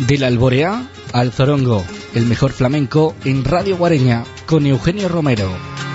Del Alboreá al Zorongo, el mejor flamenco en Radio Guareña, con Eugenio Romero.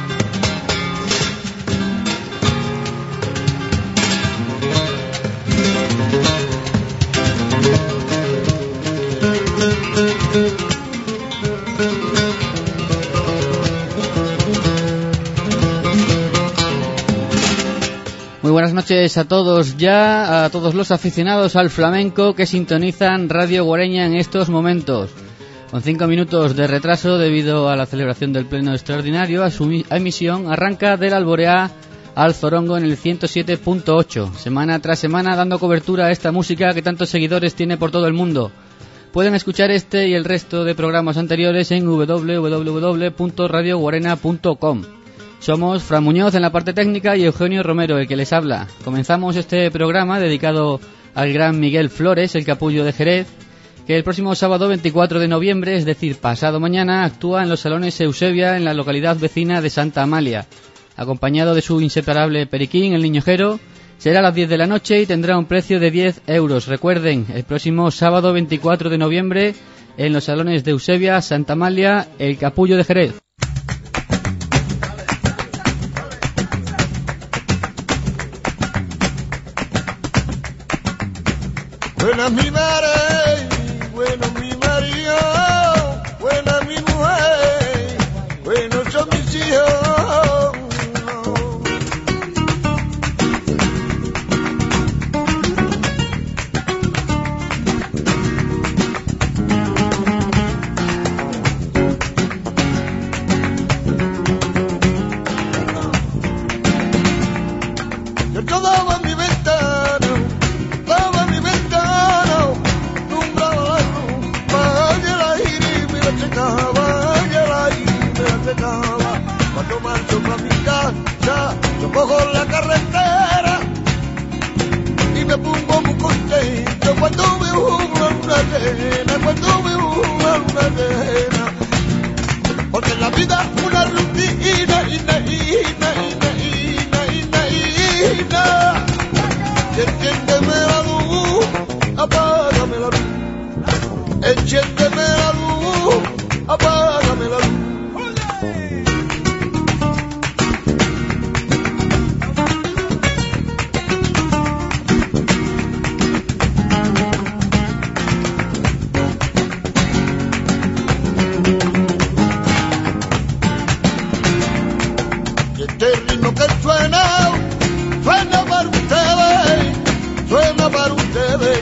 Muy buenas noches a todos, ya a todos los aficionados al flamenco que sintonizan Radio Guareña en estos momentos. Con 5 minutos de retraso debido a la celebración del pleno extraordinario, a su emisión arranca Del Alboreá al Zorongo en el 107.8, semana tras semana dando cobertura a esta música que tantos seguidores tiene por todo el mundo. Pueden escuchar este y el resto de programas anteriores en www.radioguarena.com. Somos Fran Muñoz en la parte técnica y Eugenio Romero, el que les habla. Comenzamos este programa dedicado al gran Miguel Flores, el capullo de Jerez, que el próximo sábado 24 de noviembre, es decir, pasado mañana, actúa en los salones Eusebia en la localidad vecina de Santa Amalia. Acompañado de su inseparable periquín, el Niñojero, será a las 10 de la noche y tendrá un precio de 10 euros. Recuerden, el próximo sábado 24 de noviembre, en los salones de Eusebia, Santa Amalia, el capullo de Jerez. Buena mi madre, bueno mi marido, buena mi mujer, buenos son mis hijos. Yo todo en mi ventana, daba mi ventana, alumbraba la luz, vaya la iris, me la checaba, vaya la iris, me la checaba. Cuando marcho para mi casa, yo cojo la carretera y me pongo muy contento cuando veo una luna llena, cuando veo una luna llena. Porque en la vida una rutina, y enciéndeme la luz, apágame la luz. Enciéndeme la luz, apágame la luz. Y este ritmo que suena, suena para ustedes, suena para ustedes.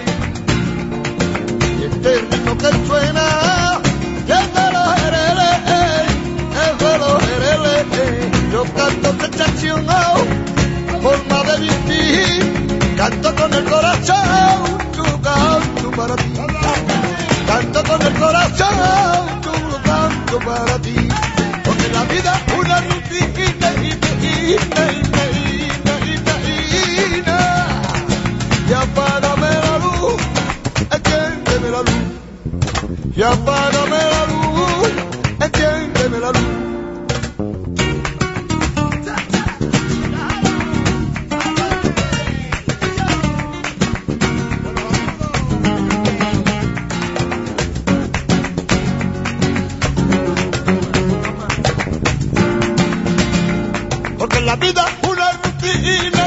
Y este ritmo que suena, es de los hereles, es de los hereles. Yo canto sensación, forma de vivir, canto con el corazón, yo canto para ti. Canto con el corazón, yo lo canto para ti. Porque la vida es una rutina, y apágame la luz, enciéndeme la luz. Y apágame la luz, enciéndeme la luz. Porque la vida es una rutina,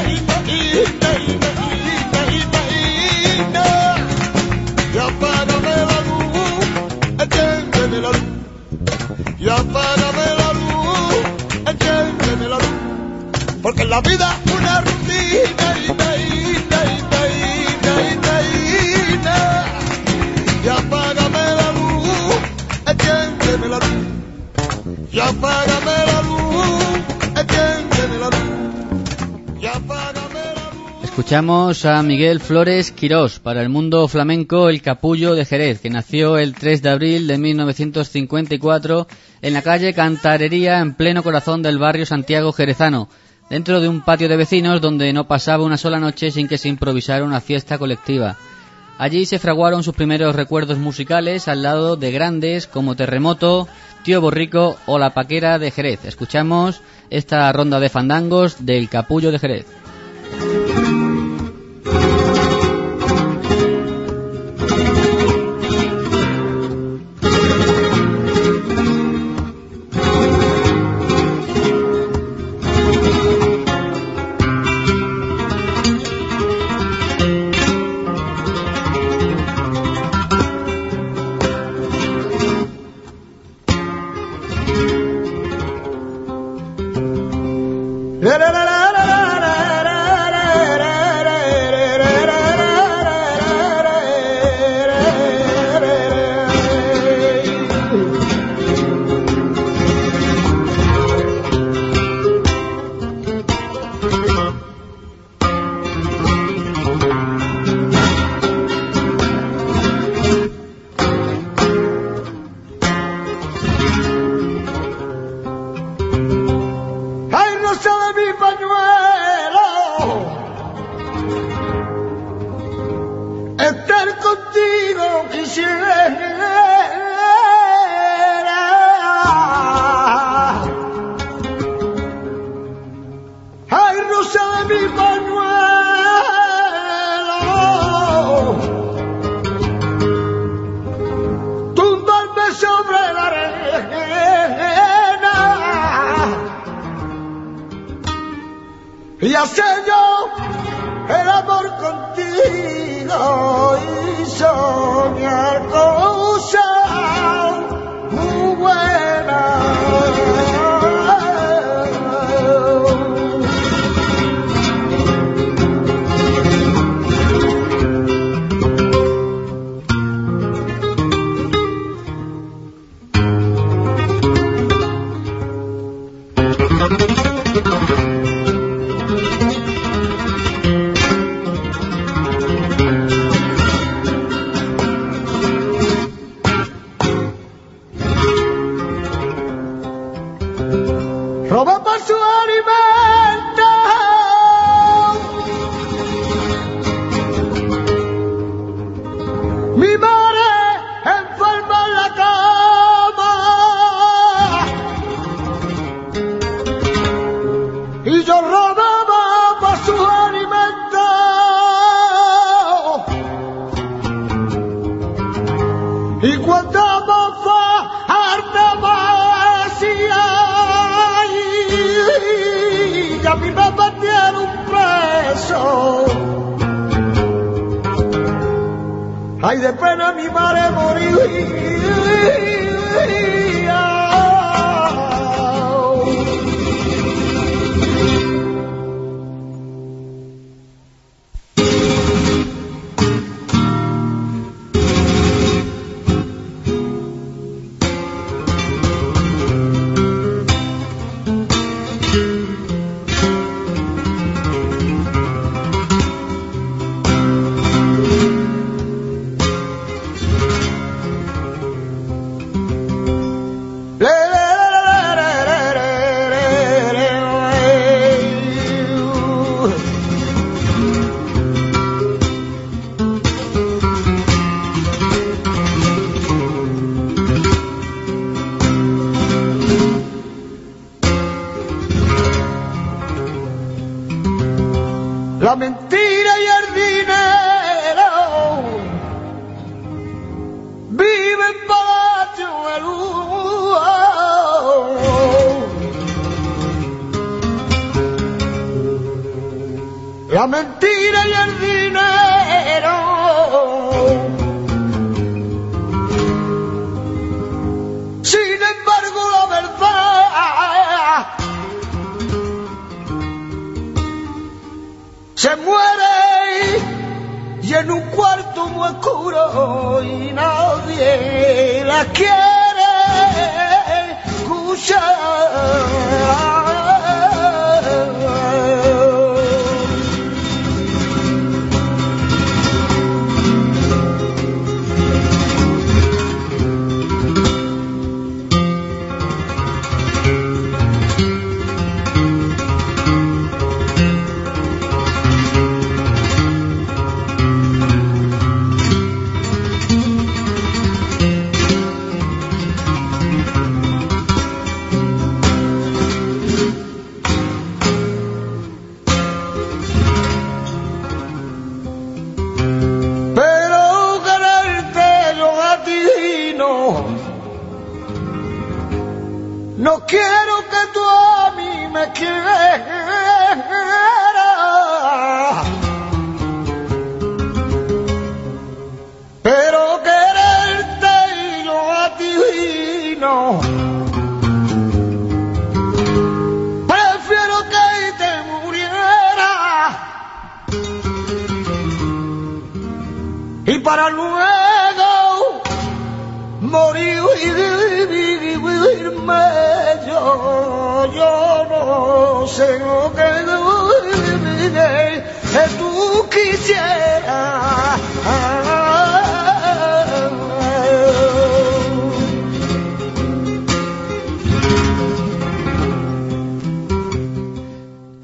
y apágame la luz, enciéndeme la luz. Y apágame la luz, enciéndeme la luz. Porque la vida es una rutina, y apágame la luz, enciéndeme la luz. Y apágame la luz, enciéndeme la luz. Y apágame la luz. Escuchamos a Miguel Flores Quirós, para el mundo flamenco el capullo de Jerez, que nació el 3 de abril de 1954 en la calle Cantarería, en pleno corazón del barrio Santiago jerezano, dentro de un patio de vecinos donde no pasaba una sola noche sin que se improvisara una fiesta colectiva. Allí se fraguaron sus primeros recuerdos musicales al lado de grandes como Terremoto, Tío Borrico o La Paquera de Jerez. Escuchamos esta ronda de fandangos del capullo de Jerez. Y hace yo el amor contigo y soñar cosas muy buenas. Roba por su alimento, mi madre enferma en la cama y yo robaba por su alimento y cuando mofa a mi mamá tiene un preso. Ay, de pena mi madre moriría. La mentira y el dinero viven para el La mentira y el dinero sin embargo la verdad se muere y en un cuarto muy oscuro y nadie la quiere escuchar. No quiero que tú a mí me quieras, pero quererte y yo a ti no. Prefiero que te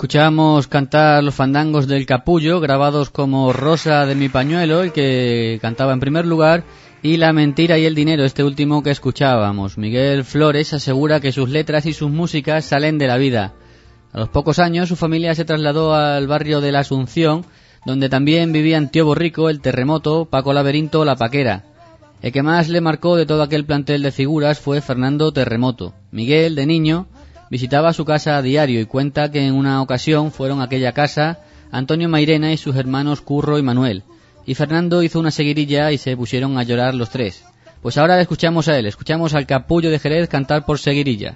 Escuchábamos cantar los fandangos del Capullo, grabados como Rosa de mi pañuelo, el que cantaba en primer lugar, y La mentira y el dinero, este último que escuchábamos. Miguel Flores asegura que sus letras y sus músicas salen de la vida. A los pocos años su familia se trasladó al barrio de la Asunción, donde también vivían Tío Borrico, El Terremoto, Paco Laberinto, La Paquera. El que más le marcó de todo aquel plantel de figuras fue Fernando Terremoto. Miguel, de niño, visitaba su casa a diario y cuenta que en una ocasión fueron a aquella casa Antonio Mairena y sus hermanos Curro y Manuel. Y Fernando hizo una seguidilla y se pusieron a llorar los tres. Pues ahora le escuchamos a él, escuchamos al Capullo de Jerez cantar por seguidillas.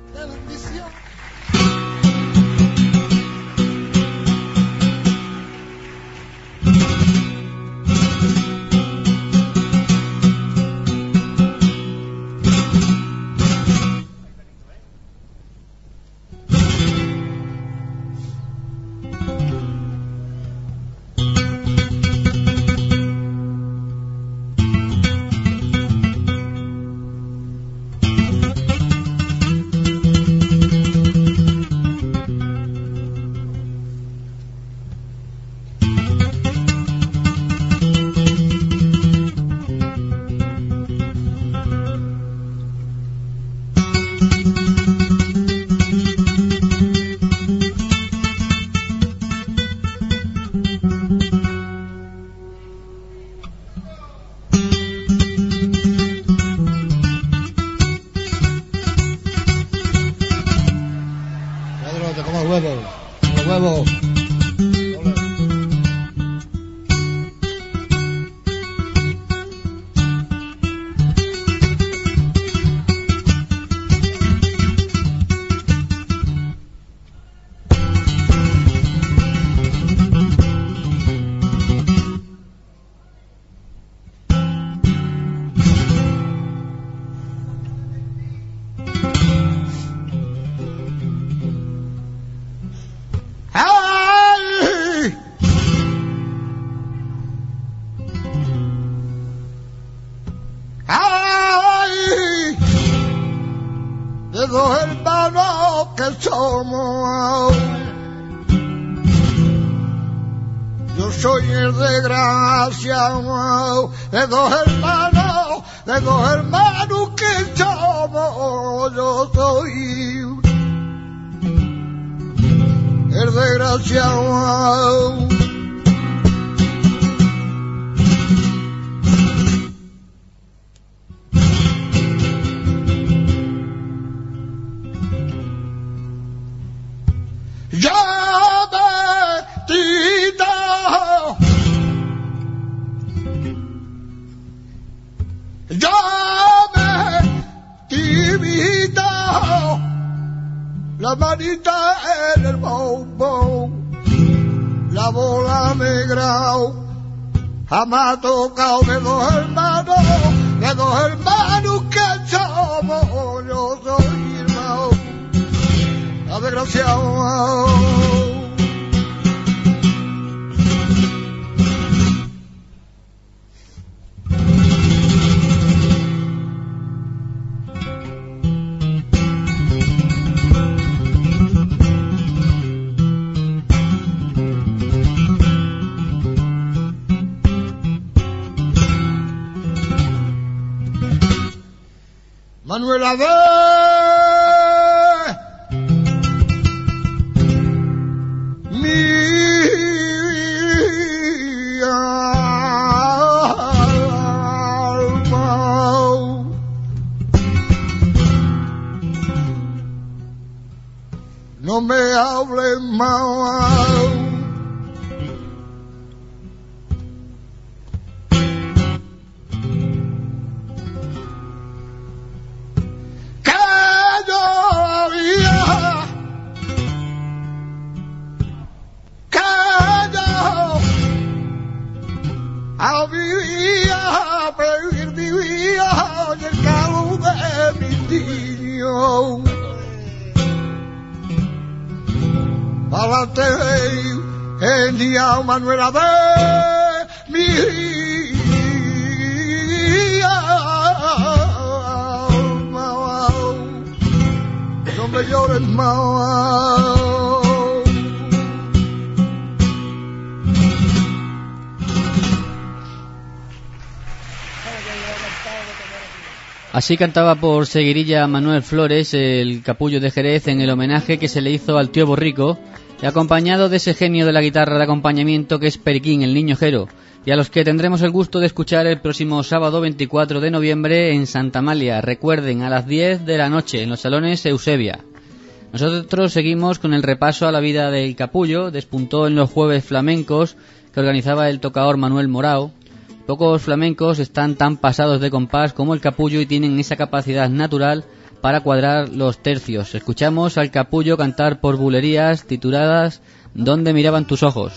De dos hermanos que somos, yo soy el desgraciado. La manita en el bombón, la bola negra, jamás tocado de dos hermanos que somos, yo soy hermano, la desgraciado. Manuela de mi alma, no me hables más. Manuela de mi alma, no me llores más. Así cantaba por seguirilla Manuel Flores, el capullo de Jerez, en el homenaje que se le hizo al tío Borrico, y acompañado de ese genio de la guitarra de acompañamiento que es Periquín, el niño Jero, y a los que tendremos el gusto de escuchar el próximo sábado 24 de noviembre en Santa Amalia. Recuerden, a las 10 de la noche en los salones Eusebia. Nosotros seguimos con el repaso a la vida del capullo. Despuntó en los jueves flamencos que organizaba el tocador Manuel Morao. Pocos flamencos están tan pasados de compás como el capullo y tienen esa capacidad natural para cuadrar los tercios. Escuchamos al capullo cantar por bulerías tituladas ¿Dónde miraban tus ojos?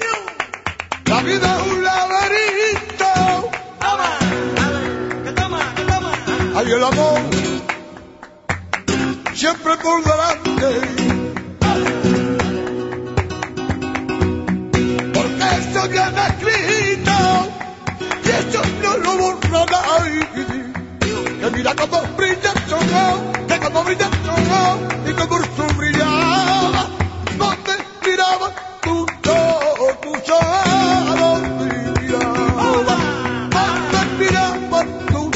La vida es un laberinto. Toma, que toma. siempre por delante. Porque eso viene escrito y eso no lo borra nadie. Que mira cómo brilla el sol, que cómo brilla el sol y que por su brillaba, donde miraba tu sol, donde miraba, donde miraba tu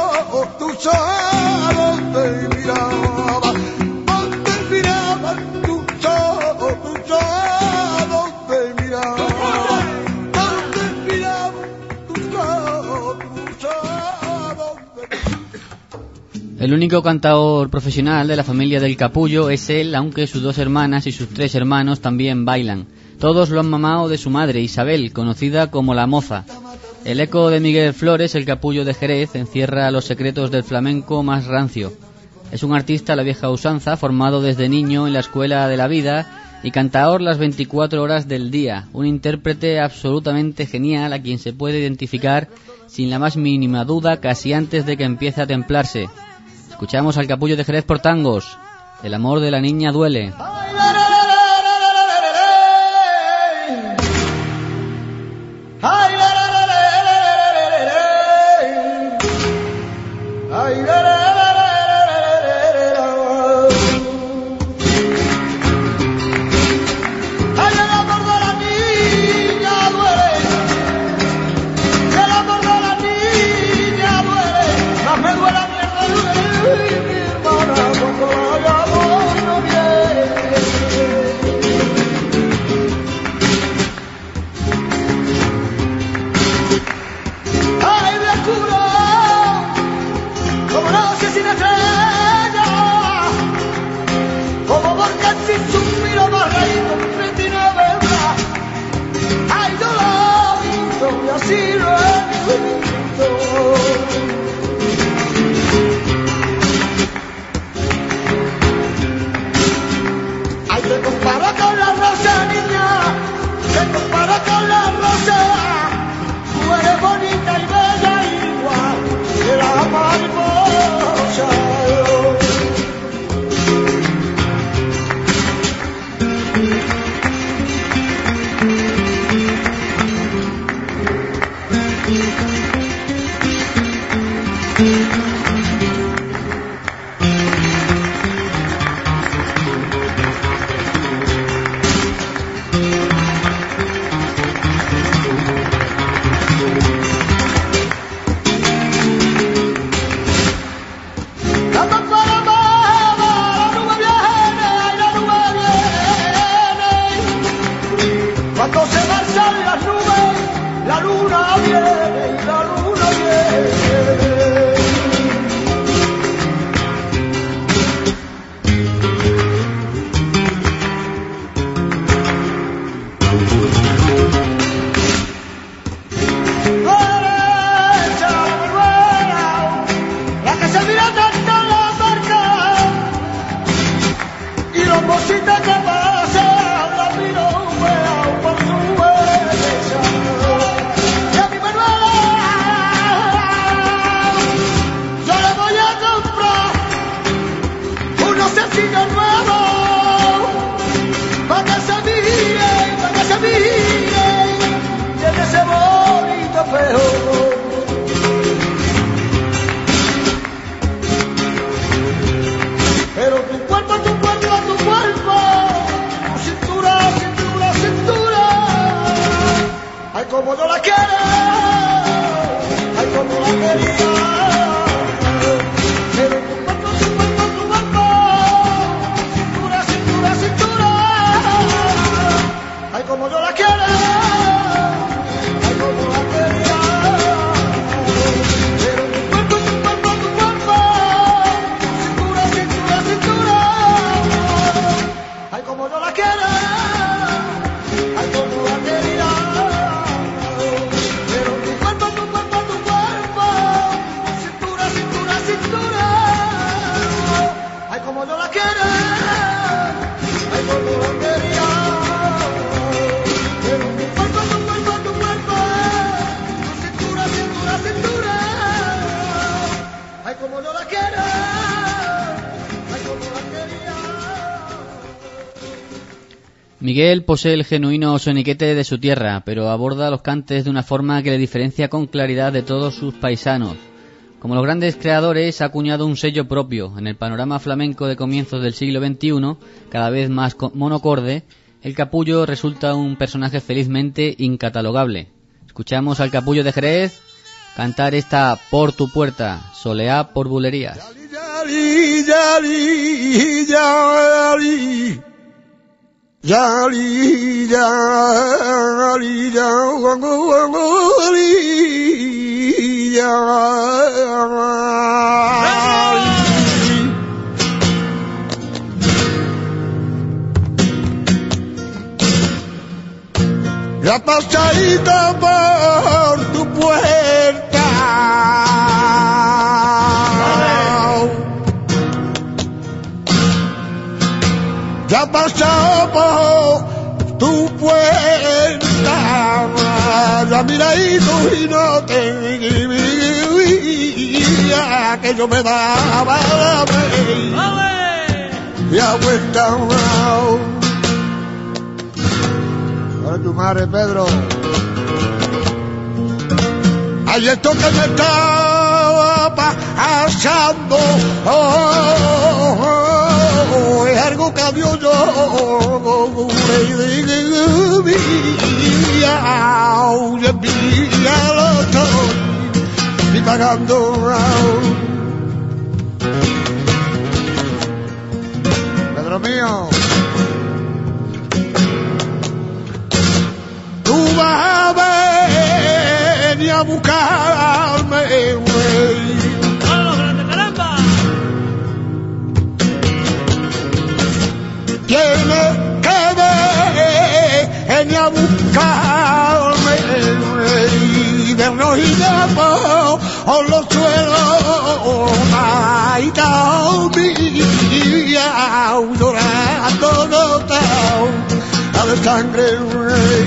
sol, donde miraba, donde miraba tu sol, donde miraba, donde miraba tu sol, donde. El único cantador profesional de la familia del Capullo es él, aunque sus 2 hermanas y sus 3 hermanos también bailan. Todos lo han mamado de su madre, Isabel, conocida como la Moza. El eco de Miguel Flores, el Capullo de Jerez, encierra los secretos del flamenco más rancio. Es un artista a la vieja usanza, formado desde niño en la escuela de la vida y cantador las 24 horas del día. Un intérprete absolutamente genial a quien se puede identificar sin la más mínima duda casi antes de que empiece a templarse. Escuchamos al Capullo de Jerez por tangos. El amor de la niña duele. Ay, como yo la quiero, ay, como la quiero. Miguel posee el genuino soniquete de su tierra, pero aborda los cantes de una forma que le diferencia con claridad de todos sus paisanos. Como los grandes creadores, ha acuñado un sello propio. En el panorama flamenco de comienzos del siglo XXI, cada vez más monocorde, el Capullo resulta un personaje felizmente incatalogable. Escuchamos al Capullo de Jerez cantar esta Por tu puerta, soleá por bulerías. Yali, yali, yali. Yali, yali, yali, la pasadita por tu puerta. Ya pasó por tu puerta, ya miradito y no te diría que yo me daba la y a vuelta. Para tu madre, Pedro. Ay, esto que me estaba pasando, es algo que Dios yo lo estoy pagando. Pedro mío, tú vas a venir a buscarme, güey. Tiene que venir a buscarme y vernos y damos a los suelos maitao mía llorando notao a de sangre rey.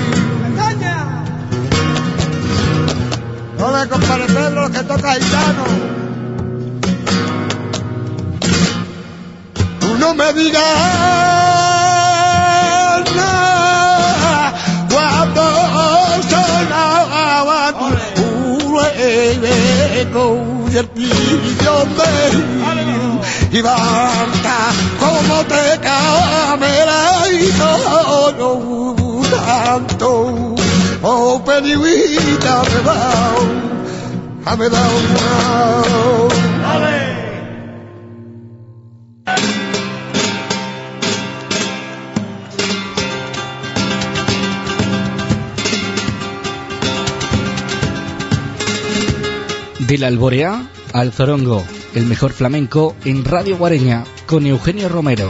No le compadre Pedro que toca gitano. No me digas nada cuando sonaba tu eco y el pillo me y basta como te camela y todo tanto oh peniguita me da un De la alborea al zorongo, el mejor flamenco en Radio Guareña, con Eugenio Romero.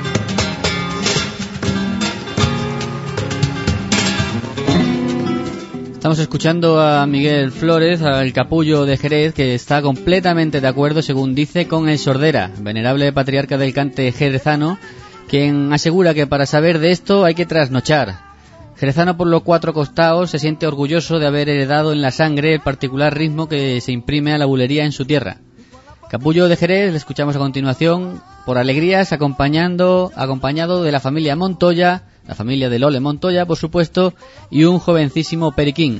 Estamos escuchando a Miguel Flores, al Capullo de Jerez, que está completamente de acuerdo, según dice, con el Sordera, venerable patriarca del cante jerezano, quien asegura que para saber de esto hay que trasnochar. Jerezano por los cuatro costados se siente orgulloso de haber heredado en la sangre el particular ritmo que se imprime a la bulería en su tierra. Capullo de Jerez, le escuchamos a continuación, por alegrías, acompañado de la familia Montoya, la familia de Lole Montoya, por supuesto, y un jovencísimo periquín.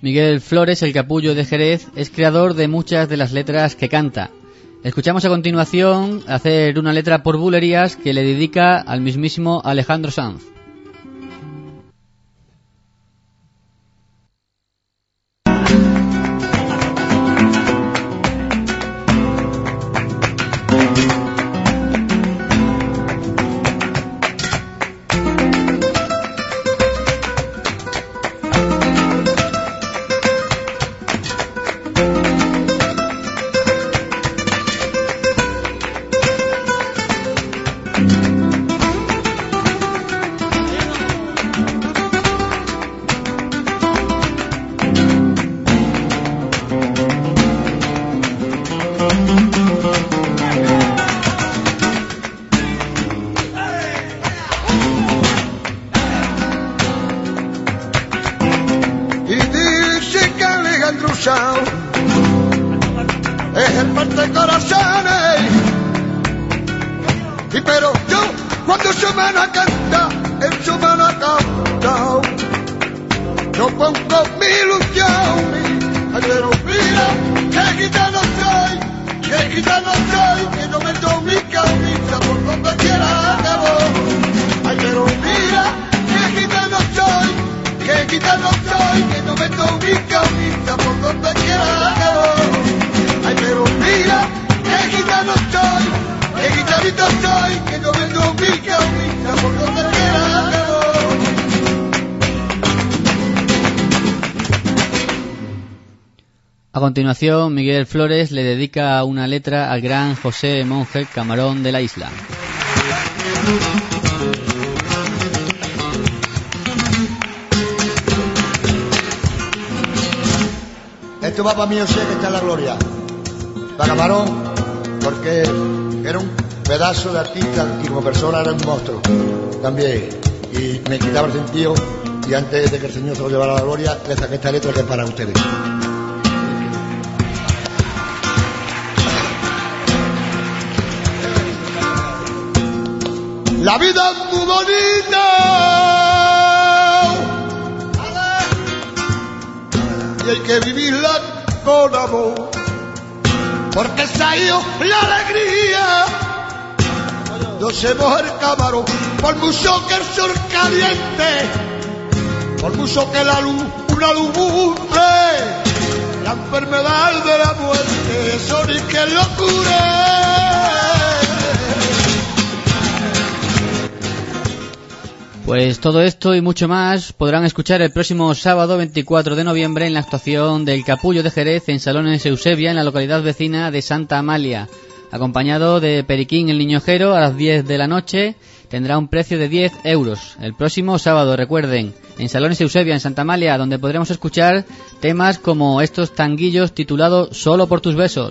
Miguel Flores, el capullo de Jerez, es creador de muchas de las letras que canta. Escuchamos a continuación hacer una letra por bulerías que le dedica al mismísimo Alejandro Sanz. Es el parte corazones. Y pero yo cuando se me la canta, él se me la canta. Yo pongo mi ilusión. Ay, pero mira, que gitano soy, que no meto mi camisa por donde quiera que voy. Ay, pero mira, que gitano soy, que no meto mi camisa por donde quiera que voy. Ay, pero mira, que gitanito soy, que no meto mi camisa por donde quiera que voy. A continuación, Miguel Flores le dedica una letra al gran José Monje Camarón de la Isla. Esto va para mí, José, que está en la gloria. Para Camarón, porque era un pedazo de artista y como persona era un monstruo también. Y me quitaba el sentido, y antes de que el Señor se lo llevara a la gloria, le saqué esta letra que es para ustedes. La vida es muy bonita y hay que vivirla con amor, porque esa es la alegría. No se moja el camarón, por mucho que el sol caliente, por mucho que la luz, una lumbre, la enfermedad de la muerte, eso ni que lo cure. Pues todo esto y mucho más podrán escuchar el próximo sábado 24 de noviembre en la actuación del Capullo de Jerez en Salones Eusebia, en la localidad vecina de Santa Amalia. Acompañado de Periquín el Niñojero a las 10 de la noche, tendrá un precio de 10 euros. El próximo sábado, recuerden, en Salones Eusebia, en Santa Amalia, donde podremos escuchar temas como estos tanguillos titulados Solo por tus besos.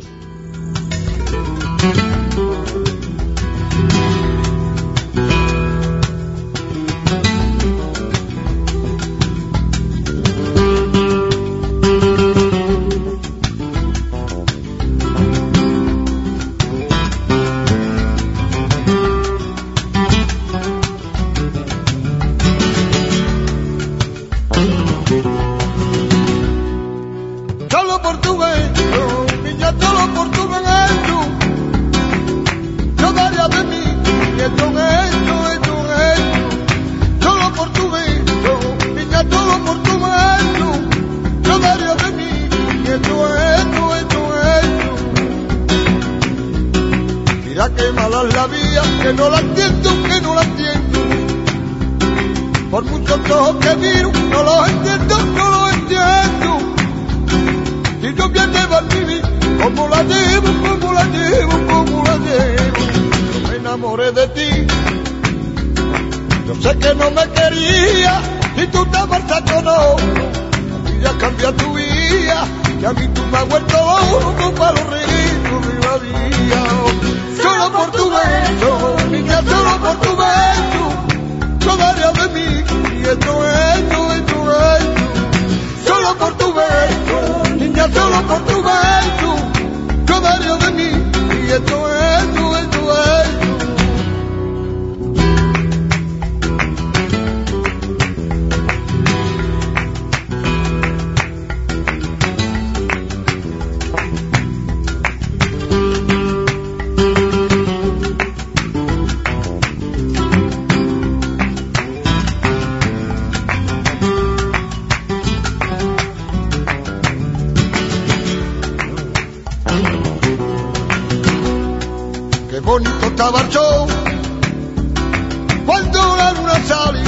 bonito estaba el show cuando la luna salía,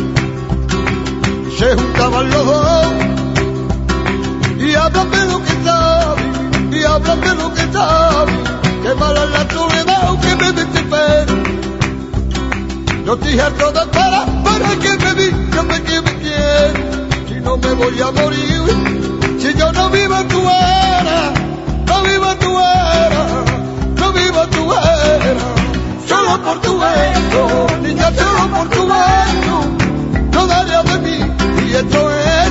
se juntaban los dos y hablan de lo que saben, y hablan de lo que saben, que mala es la soledad que me desespera. Yo estoy harto de esperar para que me diga que me quiere, si no me voy a morir, si yo no vivo tu era, no vivo tu era, no vivo tu era, solo por tu beso, niña, solo por tu beso, yo daría de mí, y esto es,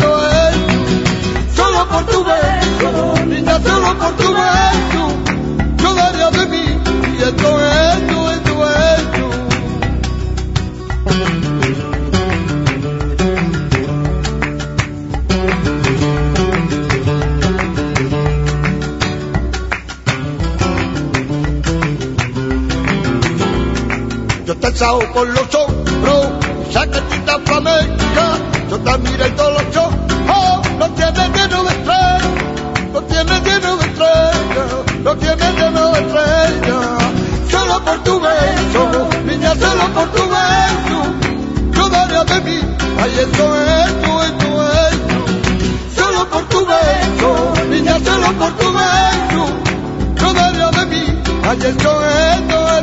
solo por tu beso, niña, solo por tu beso, yo daría de mí, y esto es. Yo te saco por los hombros, saquetita flamenca, yo te miré todos los ojos, oh, lo tienes lleno de estrellas, lo tienes lleno de estrellas, lo tienes lleno de estrellas, solo por tu beso, niña, solo por tu beso, yo daría de mí, ay, esto es, solo por tu beso, niña, solo por tu beso, yo daría de mí, ay, esto es.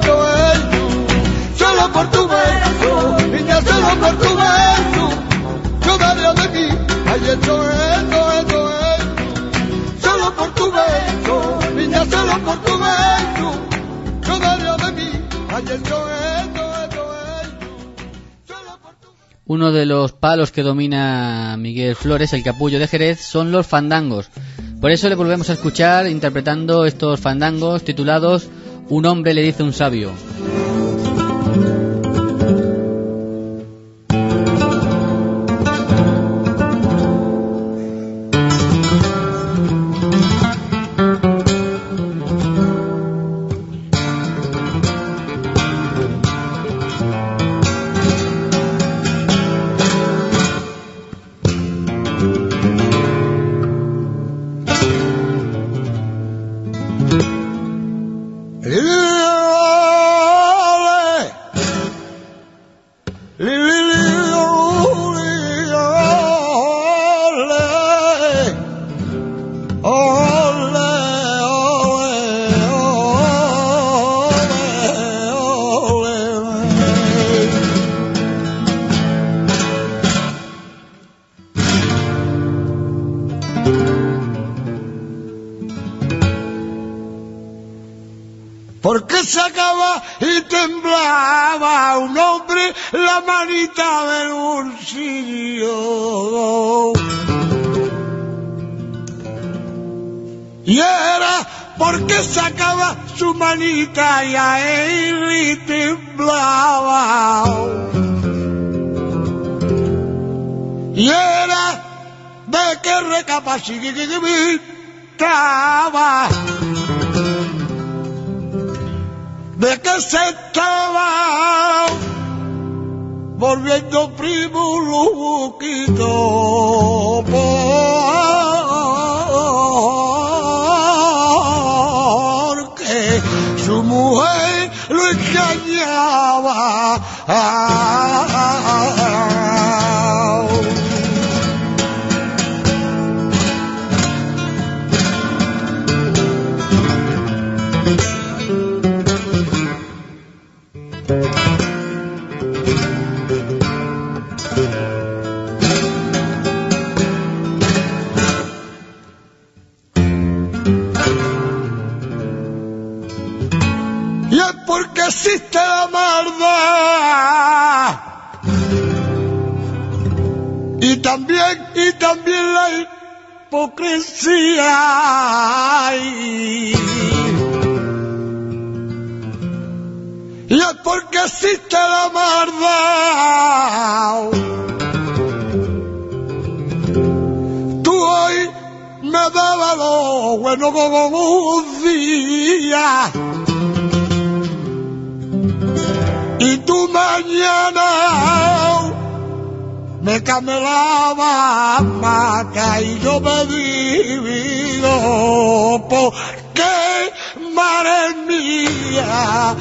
Solo por tu beso, niña, solo por tu beso, yo daría de mí, ay, esto es, solo por tu beso, niña, solo por tu beso, yo daría de mí, ay, esto es, solo por tu beso. Uno de los palos que domina Miguel Flores, el capullo de Jerez, son los fandangos. Por eso le volvemos a escuchar interpretando estos fandangos titulados Un hombre le dice a un sabio. Porque sacaba y temblaba un hombre la manita del bolsillo. Y era porque sacaba su manita y a él y temblaba. Y era de que recapacitaba, de que se estaba volviendo primo Luquito, porque su mujer lo engañaba. Y es porque existe la maldad y también la hipocresía. Y es porque existe la maldad. Tú hoy me dabas lo bueno como un día, y tú mañana me camelaba maca y yo me divido porque madre mía.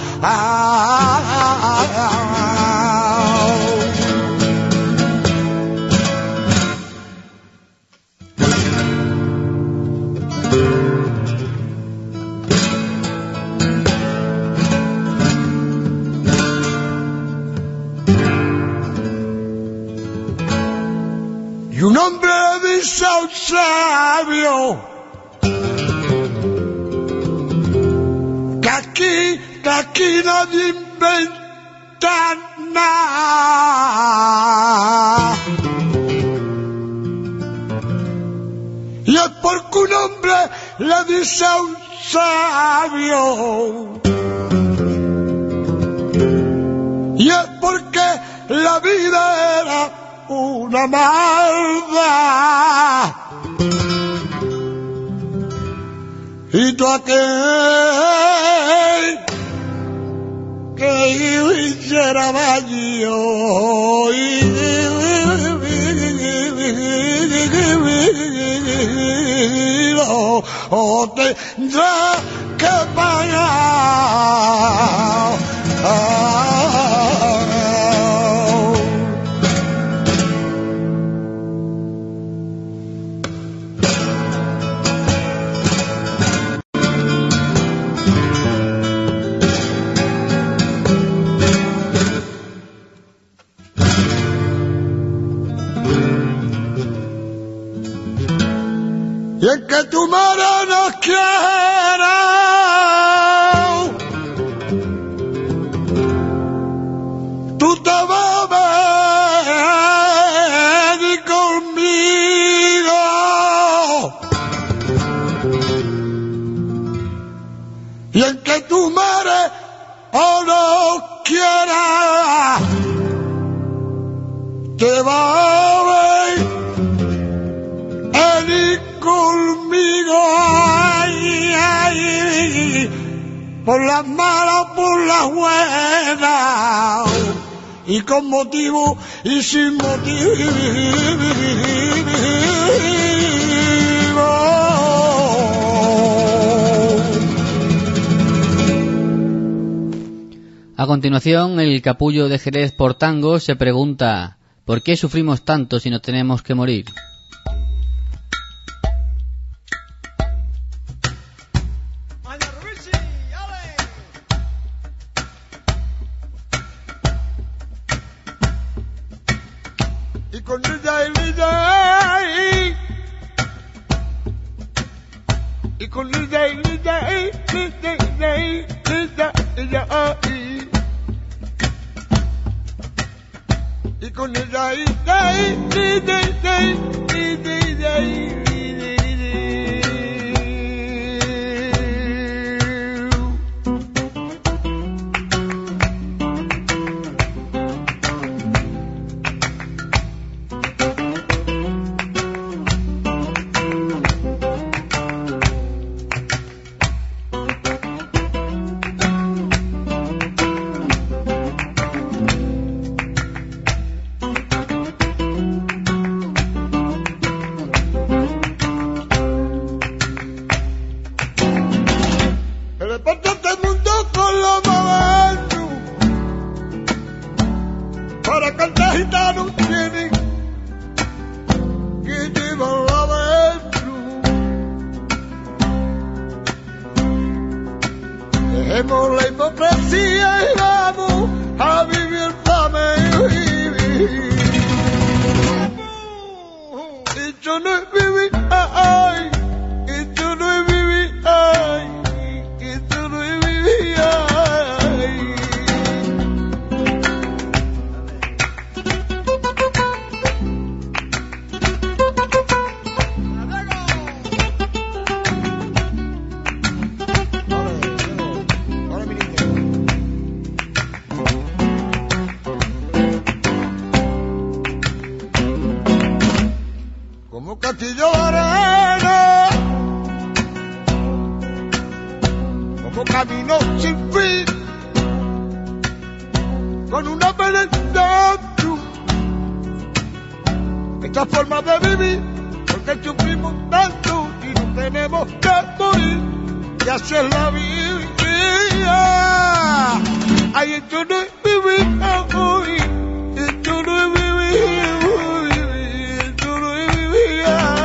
Y un hombre dice a un sabio que aquí nadie inventa nada. Y es porque un hombre le dice a un sabio, y es porque la vida era una maldad. Y tú aquel que hiciera daño o tendrá que pagar. Y en que tu madre nos quiera, tú te vas a venir conmigo. Y en que tu madre no quiera, te vas a venir conmigo, ay, ay, por las malas, por las buenas, y con motivo y sin motivo. A continuación, el capullo de Jerez por tango se pregunta: ¿por qué sufrimos tanto si nos tenemos que morir? Y con ella y con ella y con ella dejemos la hipocresía y vamos a vivir y yo no viví, ay, y yo no viví, ay, y yo no viví, ay. Como castillo de arena, como camino sin fin, con una belleza, esta forma de vivir, porque sufrimos tanto y no tenemos que morir. y así es la vida. Ay, esto no es vivir hoy, esto no es vivir hoy, esto no es vivir.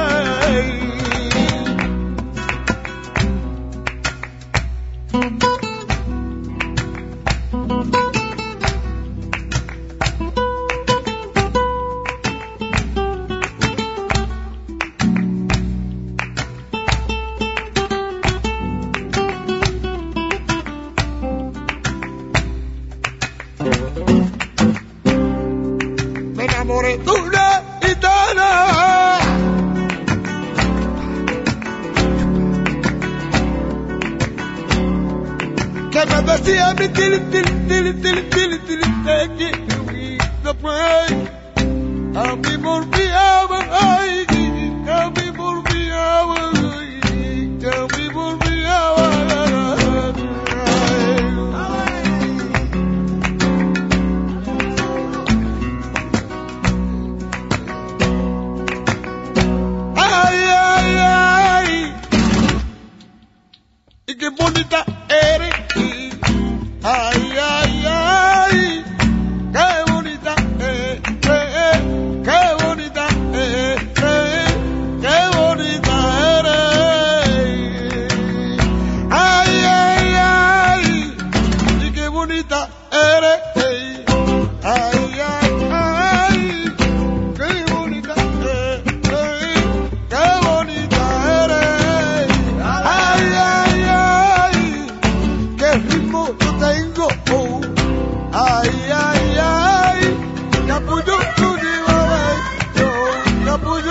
Me enamoré de una gitana que me decía mi tili te quiero y después a mí volvíaba, ay, a mí volvíaba, ay, a mí volvíaba. Y qué bonita eres, ay, ay, ay, qué bonita eres, qué bonita eres, qué bonita eres, ay, ay, ay, y qué bonita eres, ay, ay, ay, qué bonita eres, qué bonita eres, ay, ay, ay, qué ritmo yo tengo, ay, ay, ay, capullo capullo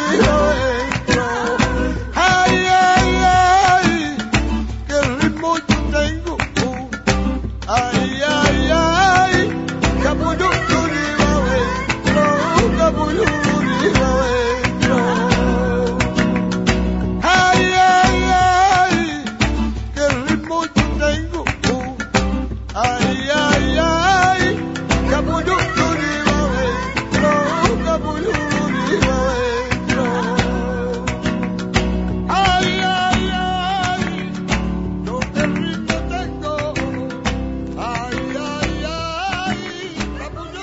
ay, ay, ay, qué ritmo yo tengo, ay, ay, ay, capullo capullo ay, ay, ay, qué ritmo yo tengo, ay, ay, ay, capullo capullo ay, ay, ay, yo qué ritmo tengo, ay, ay, ay, capullo.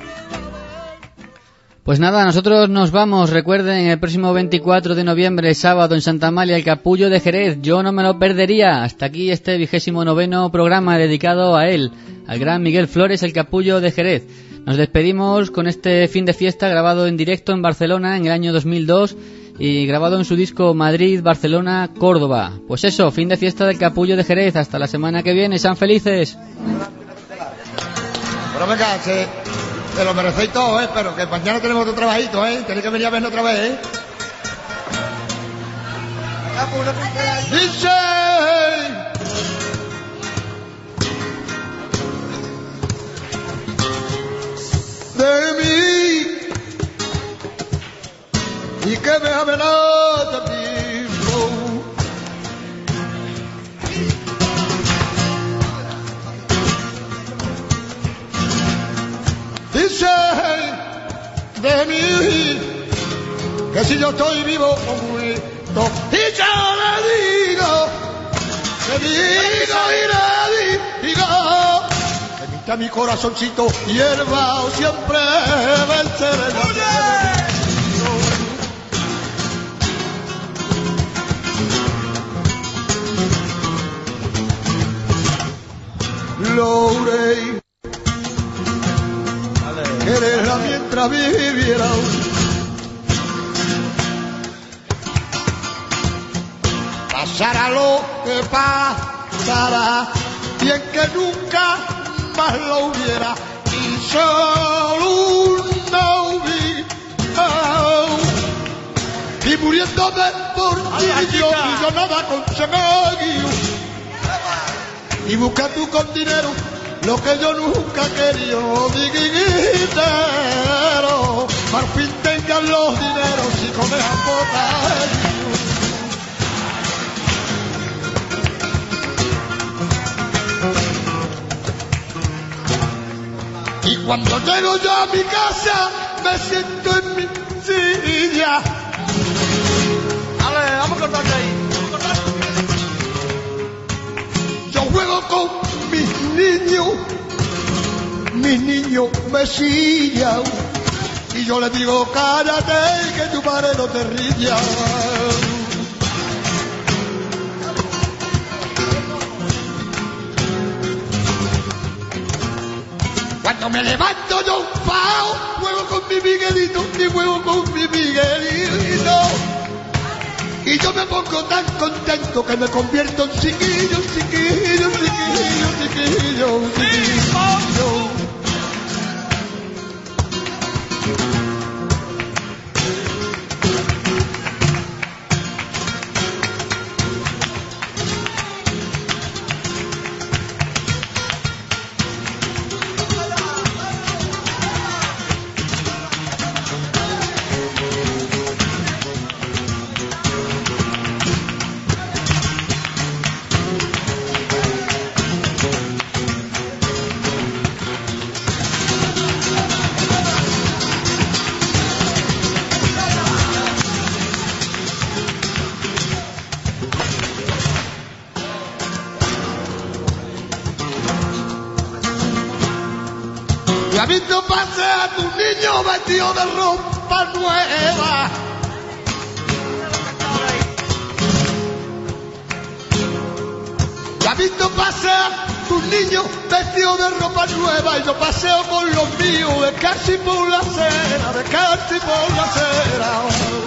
Pues nada, nosotros nos vamos. Recuerden, el próximo 24 de noviembre, sábado, en Santa Amalia, el Capullo de Jerez. Yo no me lo perdería. Hasta aquí este 29º programa dedicado a él, al gran Miguel Flores, el Capullo de Jerez. Nos despedimos con este fin de fiesta grabado en directo en Barcelona en el año 2002 y grabado en su disco Madrid, Barcelona, Córdoba. Pues eso, fin de fiesta del Capullo de Jerez. Hasta la semana que viene. ¡Sean felices! Pero venga, se lo merecéis todo, pero que mañana tenemos otro trabajito, tenéis que venir a vernos otra vez, Dice de mí y que me amenaza mismo. Dice de mí que si yo estoy vivo o muerto, y yo le digo que mitad mi corazoncito hierba o siempre venceré la Lorey, quererla mientras viviera. Pasará lo que pasará, bien que nunca más lo hubiera, y solo una vida, y muriéndome por ti, yo nada conseguí, y busca tú con dinero lo que yo nunca quería, dinero, por fin tengan los dineros y comerán botas. Y cuando llego yo a mi casa, me siento en mi silla. Vale, vamos a cortarle ahí. niño mesilla. Y yo le digo, cállate, que tu padre no te rilla. Cuando me levanto yo un pao, juego con mi Miguelito, y juego con mi Miguelito. Y yo me pongo tan contento que me convierto en chiquillo, chiquillo, chiquillo, chiquillo, chiquillo. ¿Has visto pasear a tu niño vestido de ropa nueva? ¿Has visto pasear a tu niño vestido de ropa nueva? Y yo paseo con los míos de casi por la acera, de casi por la acera.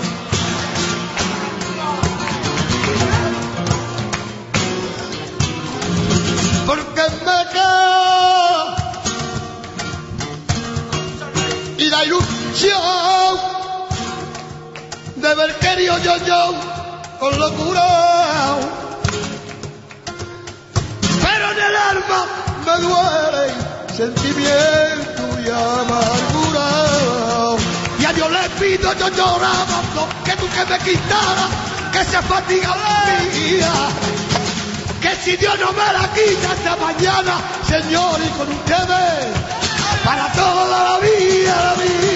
Porque me queda y la ilusión de ver querido yo con locura, pero en el alma me duele sentimiento y amargura. Y a Dios le pido, yo lloraba, que tú que me quitaras, que se fatiga mía, que si Dios no me la quita esta mañana, Señor, y con ustedes para toda la vida, la vida.